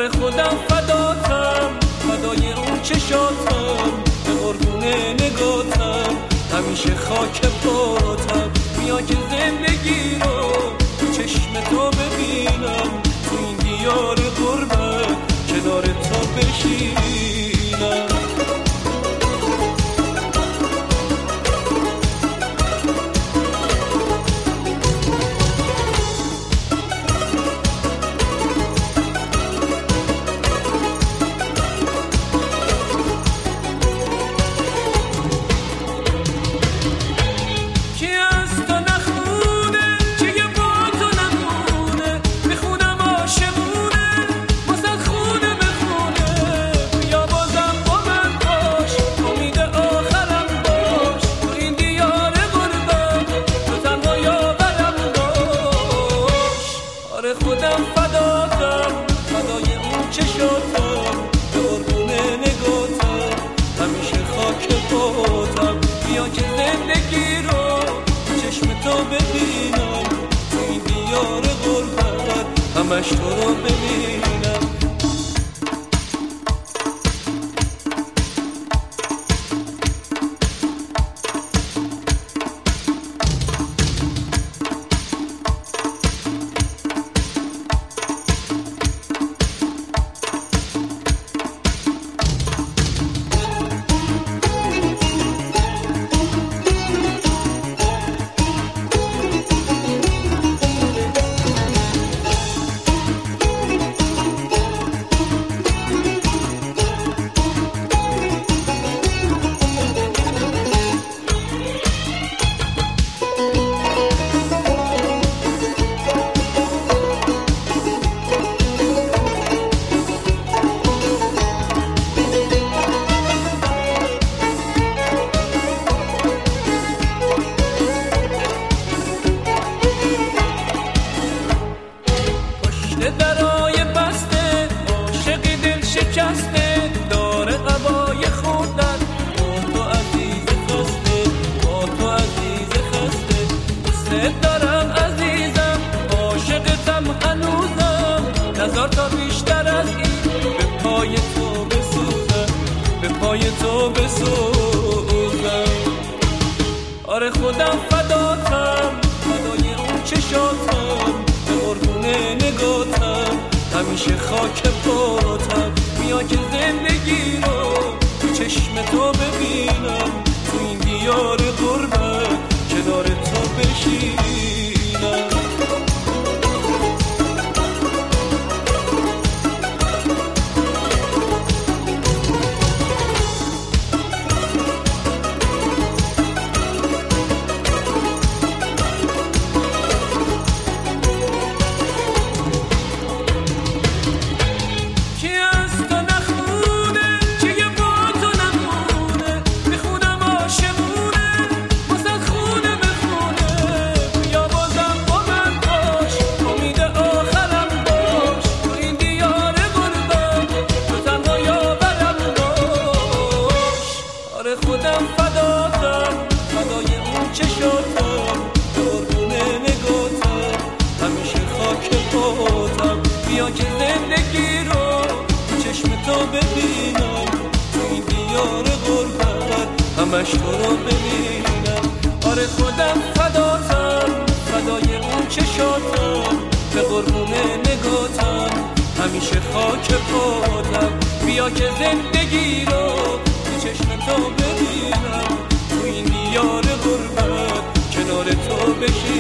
آره خودم فداتم، فدای اون چشاتم، به قربون نگاتم، همیشه خاک پاتم. بیا که زندگی رو تو چشم تو ببینم، تو این دیار غربت کنار تو بشینم. خودم فداتم، فدای اون چشاتم، به قربون نگاتم، همیشه خاک پاتم. بیا که زندگی رو چشم تو ببینم، تو این دیار غربت همش تو رو ببینم. درای بسته عاشقی دل شکسته، داره هوای خوردن با تو عزیز خسته، با تو عزیز خسته. دوست دارم عزیزم، عاشقتم هنوزم، نظر تا بیشتر از این به پای تو بسوزم، به پای تو بسوزم. آره خودم فداتم، فدای اون چشاتم، به قربون نگاتم، همیشه خاک پاتم. بیا که زندگی رو تو چشم تو ببینم، تو این دیار غربت کنار تو بشینم. خودم فداتم، فدای اون چشاتم، به قربون نگاتم، همیشه خاک پاتم. بیا که زندگی رو تو چشم تو ببینم، تو این دیار غربت همش تو رو ببینم. آره خودم فداتم، فدای اون چشاتم، به قربون نگاتم، همیشه خاک پاتم. بیا که زندگی رو چشم تو ببینم، تو این دیار غربت کنار تو بشینم.